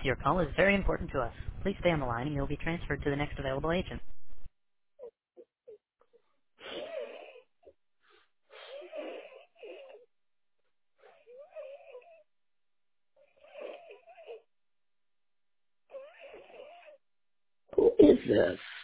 Your call is very important to us. Please stay on the line and you'll be transferred to the next available agent. Who is this?